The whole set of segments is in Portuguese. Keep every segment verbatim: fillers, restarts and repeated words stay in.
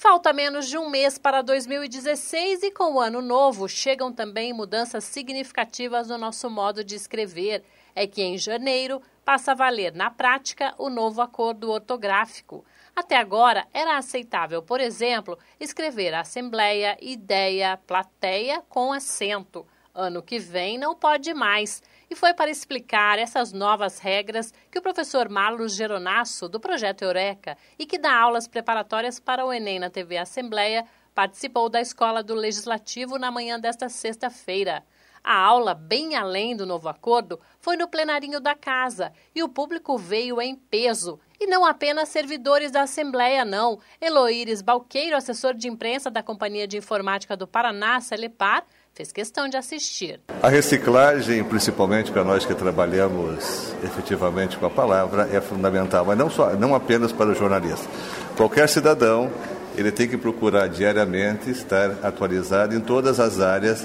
Falta menos de um mês para dois mil e dezesseis e com o ano novo chegam também mudanças significativas no nosso modo de escrever. É que em janeiro passa a valer na prática o novo acordo ortográfico. Até agora era aceitável, por exemplo, escrever assembleia, ideia, plateia com acento. Ano que vem não pode mais. E foi para explicar essas novas regras que o professor Marlos Geronasso, do Projeto Eureka, e que dá aulas preparatórias para o Enem na T V Assembleia, participou da Escola do Legislativo na manhã desta sexta-feira. A aula, bem além do novo acordo, foi no plenarinho da casa e o público veio em peso. E não apenas servidores da Assembleia, não. Eloíris Balqueiro, assessor de imprensa da Companhia de Informática do Paraná, Celepar, fez questão de assistir. A reciclagem, principalmente para nós que trabalhamos efetivamente com a palavra, é fundamental, mas não, só, não apenas para o jornalista. Qualquer cidadão, ele tem que procurar diariamente estar atualizado em todas as áreas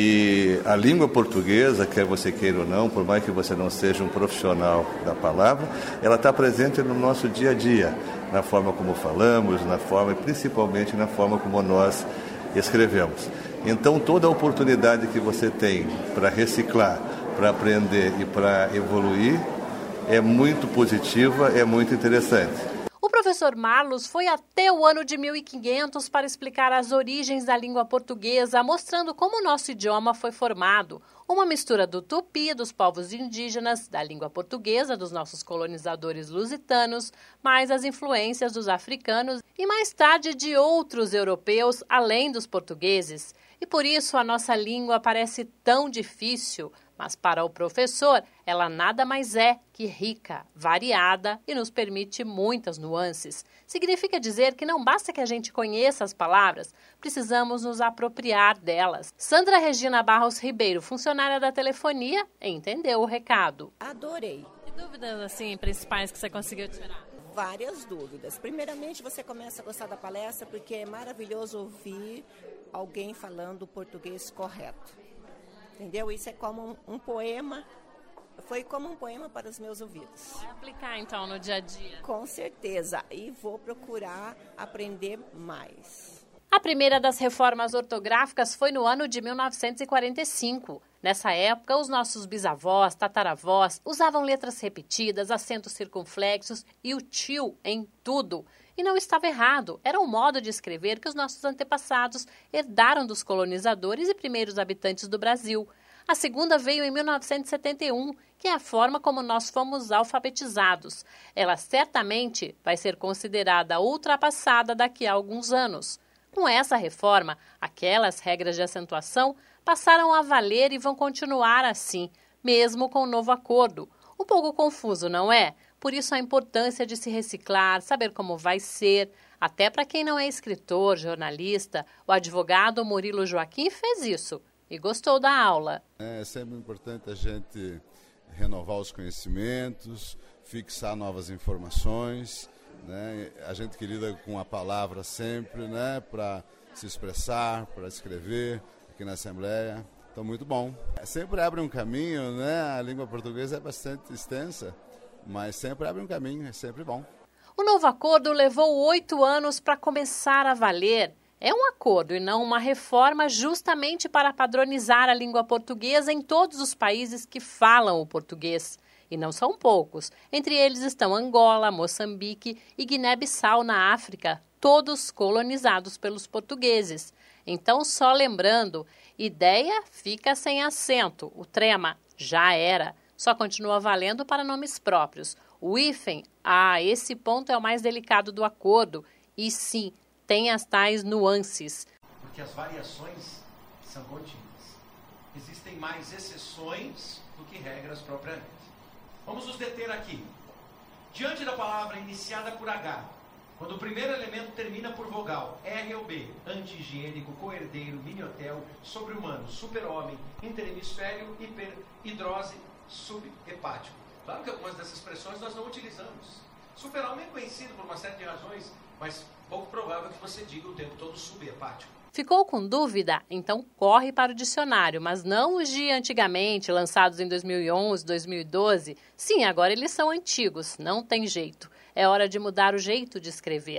e a língua portuguesa, quer você queira ou não, por mais que você não seja um profissional da palavra, ela está presente no nosso dia a dia, na forma como falamos, na forma, principalmente na forma como nós escrevemos. Então, toda a oportunidade que você tem para reciclar, para aprender e para evoluir é muito positiva, é muito interessante. O professor Marlos foi até o ano de mil e quinhentos para explicar as origens da língua portuguesa, mostrando como o nosso idioma foi formado. Uma mistura do tupi, dos povos indígenas, da língua portuguesa, dos nossos colonizadores lusitanos, mais as influências dos africanos e mais tarde de outros europeus, além dos portugueses. E por isso a nossa língua parece tão difícil, mas para o professor ela nada mais é que rica, variada e nos permite muitas nuances. Significa dizer que não basta que a gente conheça as palavras, precisamos nos apropriar delas. Sandra Regina Barros Ribeiro, funcionária da telefonia, entendeu o recado. Adorei. Que dúvidas assim principais que você conseguiu tirar? Várias dúvidas. Primeiramente, você começa a gostar da palestra porque é maravilhoso ouvir alguém falando o português correto. Entendeu? Isso é como um, um poema, foi como um poema para os meus ouvidos. Vai aplicar então no dia a dia? Com certeza, e vou procurar aprender mais. A primeira das reformas ortográficas foi no ano de mil novecentos e quarenta e cinco. Nessa época, os nossos bisavós, tataravós usavam letras repetidas, acentos circunflexos e o tio em tudo. E não estava errado, era um modo de escrever que os nossos antepassados herdaram dos colonizadores e primeiros habitantes do Brasil. A segunda veio em mil novecentos e setenta e um, que é a forma como nós fomos alfabetizados. Ela certamente vai ser considerada ultrapassada daqui a alguns anos. Com essa reforma, aquelas regras de acentuação passaram a valer e vão continuar assim, mesmo com o novo acordo. Um pouco confuso, não é? Por isso a importância de se reciclar, saber como vai ser. Até para quem não é escritor, jornalista, o advogado Murilo Joaquim fez isso e gostou da aula. É sempre importante a gente renovar os conhecimentos, fixar novas informações, né? A gente que lida com a palavra sempre, né? Para se expressar, para escrever aqui na Assembleia. Então, muito bom. Sempre abre um caminho, né? A língua portuguesa é bastante extensa, mas sempre abre um caminho, é sempre bom. O novo acordo levou oito anos para começar a valer. É um acordo e não uma reforma justamente para padronizar a língua portuguesa em todos os países que falam o português. E não são poucos. Entre eles estão Angola, Moçambique e Guiné-Bissau na África, todos colonizados pelos portugueses. Então, só lembrando, ideia fica sem acento, o trema já era. Só continua valendo para nomes próprios. O hífen, ah, esse ponto é o mais delicado do acordo. E sim, tem as tais nuances. Porque as variações são contínuas. Existem mais exceções do que regras propriamente. Vamos nos deter aqui. Diante da palavra iniciada por H, quando o primeiro elemento termina por vogal, R ou B, anti-higiênico, coerdeiro, mini-hotel, sobre-humano, super-homem, interhemisfério, hiper-hidrose, subhepático. Claro que algumas dessas expressões nós não utilizamos. Super-homem é conhecido por uma série de razões, mas pouco provável que você diga o tempo todo subhepático. Ficou com dúvida? Então corre para o dicionário, mas não os de antigamente, lançados em dois mil e onze, dois mil e doze. Sim, agora eles são antigos, não tem jeito. É hora de mudar o jeito de escrever.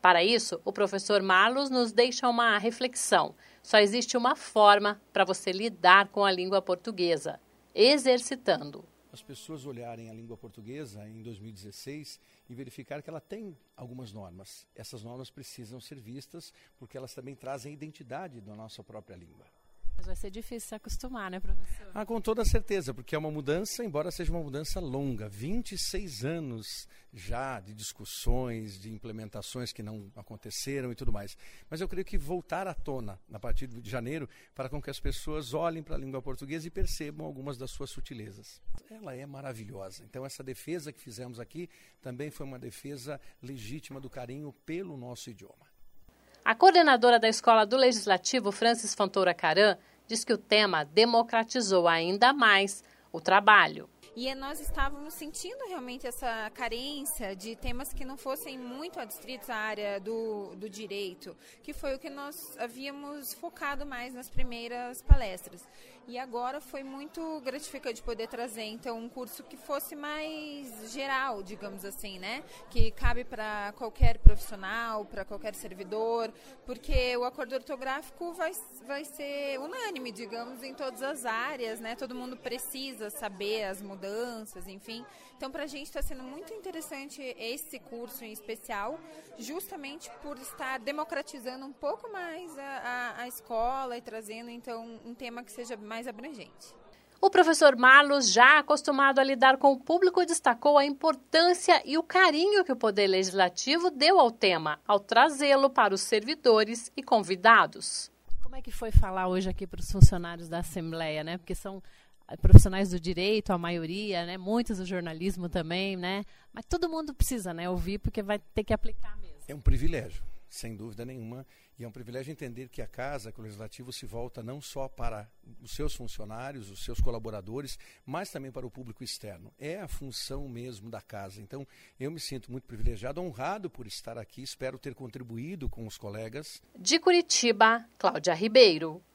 Para isso, o professor Marlos nos deixa uma reflexão. Só existe uma forma para você lidar com a língua portuguesa: exercitando. As pessoas olharem a língua portuguesa em dois mil e dezesseis e verificar que ela tem algumas normas. Essas normas precisam ser vistas porque elas também trazem a identidade da nossa própria língua. Mas vai ser difícil se acostumar, né, professor? Ah, com toda certeza, porque é uma mudança, embora seja uma mudança longa. vinte e seis anos já de discussões, de implementações que não aconteceram e tudo mais. Mas eu creio que voltar à tona, a partir de janeiro, para com que as pessoas olhem para a língua portuguesa e percebam algumas das suas sutilezas. Ela é maravilhosa. Então, essa defesa que fizemos aqui também foi uma defesa legítima do carinho pelo nosso idioma. A coordenadora da Escola do Legislativo, Francis Fontoura Caram, diz que o tema democratizou ainda mais o trabalho. E nós estávamos sentindo realmente essa carência de temas que não fossem muito adstritos à área do, do direito, que foi o que nós havíamos focado mais nas primeiras palestras. E agora foi muito gratificante poder trazer, então, um curso que fosse mais geral, digamos assim, né? Que cabe para qualquer profissional, para qualquer servidor, porque o acordo ortográfico vai, vai ser unânime, digamos, em todas as áreas, né? Todo mundo precisa saber as mudanças, enfim. Então, para a gente está sendo muito interessante esse curso em especial, justamente por estar democratizando um pouco mais a, a, a escola e trazendo, então, um tema que seja mais abrangente. O professor Marlos, já acostumado a lidar com o público, destacou a importância e o carinho que o Poder Legislativo deu ao tema, ao trazê-lo para os servidores e convidados. Como é que foi falar hoje aqui para os funcionários da Assembleia, né? Porque são profissionais do direito, a maioria, né? Muitos do jornalismo também, né? Mas todo mundo precisa, né, ouvir, porque vai ter que aplicar mesmo. É um privilégio, sem dúvida nenhuma, e é um privilégio entender que a Casa, que o Legislativo, se volta não só para os seus funcionários, os seus colaboradores, mas também para o público externo. É a função mesmo da Casa. Então, eu me sinto muito privilegiado, honrado por estar aqui, espero ter contribuído com os colegas. De Curitiba, Cláudia Ribeiro.